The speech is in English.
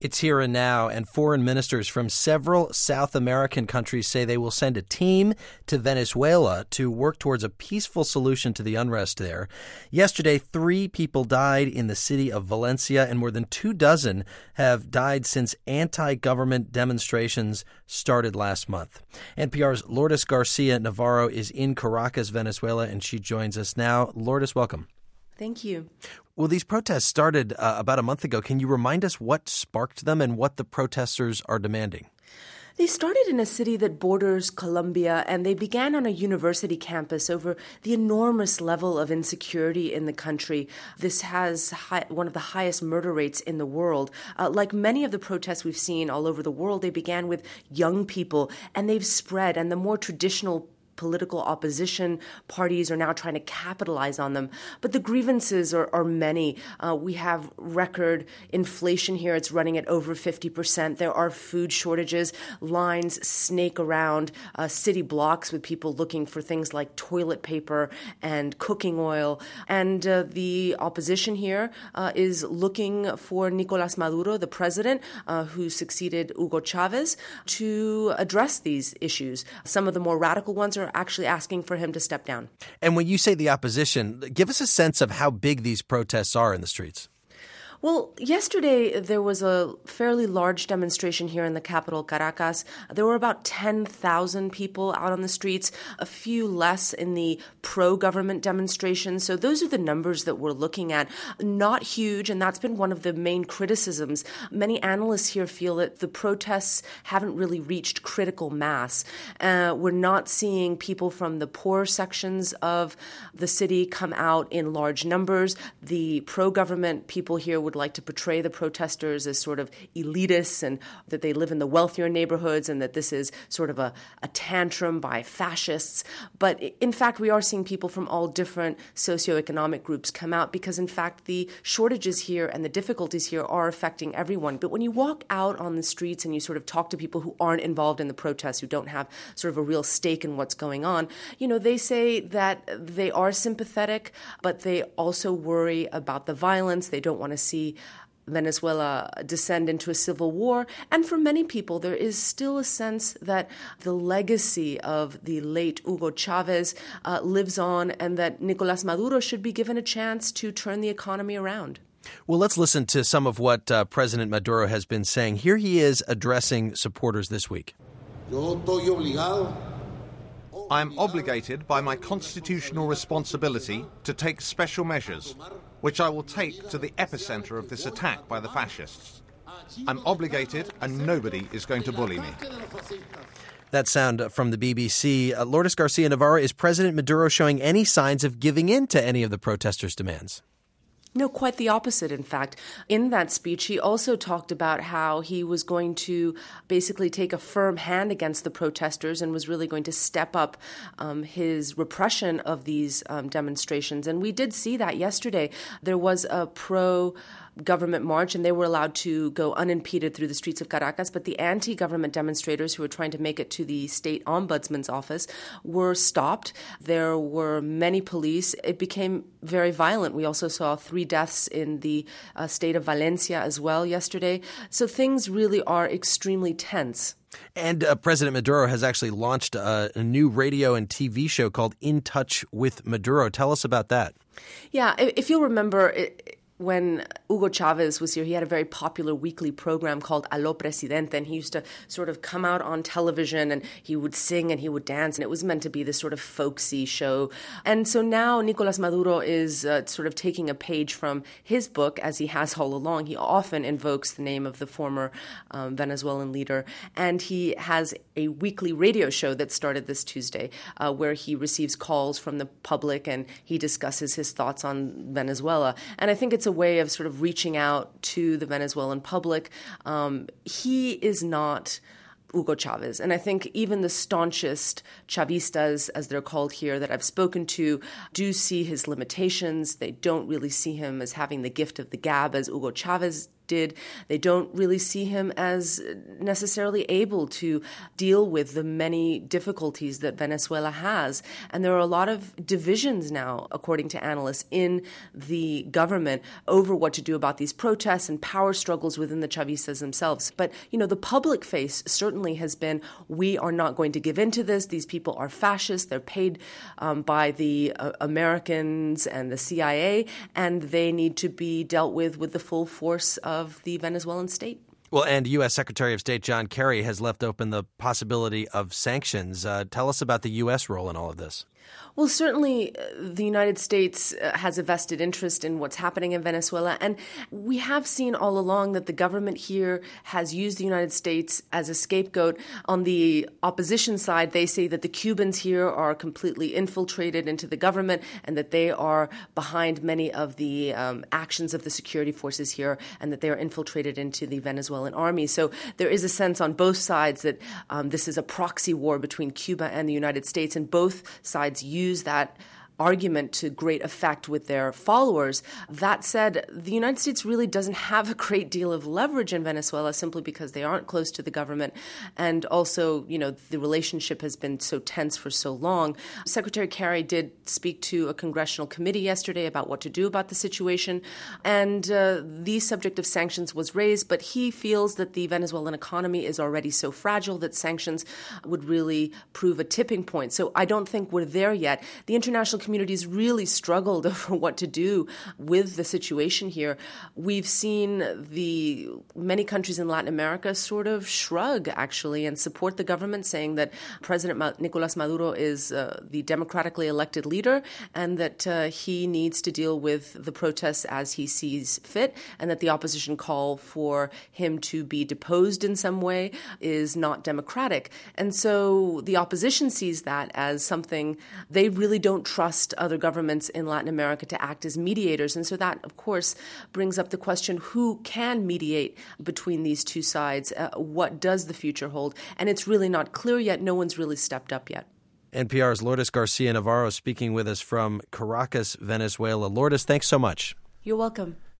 It's here and now, and foreign ministers from several South American countries say they will send a team to Venezuela to work towards a peaceful solution to the unrest there. Yesterday, 3 people died in the city of Valencia, and more than 24 have died since anti-government demonstrations started last month. NPR's Lourdes Garcia Navarro is in Caracas, Venezuela, and she joins us now. Lourdes, welcome. Thank you. Well, these protests started about a month ago. Can you remind us what sparked them and what the protesters are demanding? They started in a city that borders Colombia, and they began on a university campus over the enormous level of insecurity in the country. This has one of the highest murder rates in the world. Like many of the protests we've seen all over the world, they began with young people, and they've spread, and the more traditional political opposition parties are now trying to capitalize on them. But the grievances are many. We have record inflation here. It's running at over 50%. There are food shortages. Lines snake around city blocks with people looking for things like toilet paper and cooking oil. And the opposition here is looking for Nicolás Maduro, the president, who succeeded Hugo Chavez, to address these issues. Some of the more radical ones are actually asking for him to step down. And when you say the opposition, give us a sense of how big these protests are in the streets. Well, yesterday there was a fairly large demonstration here in the capital, Caracas. There were about 10,000 people out on the streets, a few less in the pro-government demonstrations. So those are the numbers that we're looking at. Not huge, and that's been one of the main criticisms. Many analysts here feel that the protests haven't really reached critical mass. We're not seeing people from the poor sections of the city come out in large numbers. The pro-government people here would like to portray the protesters as sort of elitists and that they live in the wealthier neighborhoods and that this is sort of a tantrum by fascists. But in fact, we are seeing people from all different socioeconomic groups come out because, in fact, the shortages here and the difficulties here are affecting everyone. But when you walk out on the streets and you sort of talk to people who aren't involved in the protests, who don't have sort of a real stake in what's going on, they say that they are sympathetic, but they also worry about the violence. They don't want to see Venezuela descend into a civil war. And for many people, there is still a sense that the legacy of the late Hugo Chavez lives on and that Nicolás Maduro should be given a chance to turn the economy around. Well, let's listen to some of what President Maduro has been saying. Here he is addressing supporters this week. I am obligated by my constitutional responsibility to take special measures, which I will take to the epicenter of this attack by the fascists. I'm obligated and nobody is going to bully me. That sound from the BBC. Lourdes Garcia Navarro, is President Maduro showing any signs of giving in to any of the protesters' demands? No, quite the opposite, in fact. In that speech, he also talked about how he was going to basically take a firm hand against the protesters and was really going to step up his repression of these demonstrations. And we did see that yesterday. There was a pro-government march, and they were allowed to go unimpeded through the streets of Caracas. But the anti-government demonstrators who were trying to make it to the state ombudsman's office were stopped. There were many police. It became very violent. We also saw 3 deaths in the state of Valencia as well yesterday. So things really are extremely tense. And President Maduro has actually launched a new radio and TV show called In Touch with Maduro. Tell us about that. Yeah, if you'll remember, when Hugo Chavez was here, he had a very popular weekly program called Aló Presidente, and he used to sort of come out on television and he would sing and he would dance, and it was meant to be this sort of folksy show. And so now Nicolás Maduro is sort of taking a page from his book, as he has all along. He often invokes the name of the former Venezuelan leader, and he has a weekly radio show that started this Tuesday where he receives calls from the public and he discusses his thoughts on Venezuela. And I think it's a way of sort of reaching out to the Venezuelan public. He is not Hugo Chavez. And I think even the staunchest Chavistas, as they're called here, that I've spoken to, do see his limitations. They don't really see him as having the gift of the gab as Hugo Chavez did. They don't really see him as necessarily able to deal with the many difficulties that Venezuela has. And there are a lot of divisions now, according to analysts, in the government over what to do about these protests and power struggles within the Chavistas themselves. But, the public face certainly has been, we are not going to give in to this. These people are fascists. They're paid by the Americans and the CIA, and they need to be dealt with the full force of the Venezuelan state. Well, and U.S. Secretary of State John Kerry has left open the possibility of sanctions. Tell us about the U.S. role in all of this. Well, certainly the United States has a vested interest in what's happening in Venezuela. And we have seen all along that the government here has used the United States as a scapegoat. On the opposition side, they say that the Cubans here are completely infiltrated into the government and that they are behind many of the actions of the security forces here and that they are infiltrated into the Venezuelan army. So there is a sense on both sides that this is a proxy war between Cuba and the United States, and both sides use that argument to great effect with their followers. That said, the United States really doesn't have a great deal of leverage in Venezuela simply because they aren't close to the government. And also, the relationship has been so tense for so long. Secretary Kerry did speak to a congressional committee yesterday about what to do about the situation. And the subject of sanctions was raised, but he feels that the Venezuelan economy is already so fragile that sanctions would really prove a tipping point. So I don't think we're there yet. The international communities really struggled over what to do with the situation here. We've seen the many countries in Latin America sort of shrug, actually, and support the government, saying that President Nicolás Maduro is the democratically elected leader and that he needs to deal with the protests as he sees fit, and that the opposition call for him to be deposed in some way is not democratic. And so the opposition sees that as something they really don't trust other governments in Latin America to act as mediators. And so that, of course, brings up the question, who can mediate between these two sides? What does the future hold? And it's really not clear yet. No one's really stepped up yet. NPR's Lourdes Garcia Navarro speaking with us from Caracas, Venezuela. Lourdes, thanks so much. You're welcome.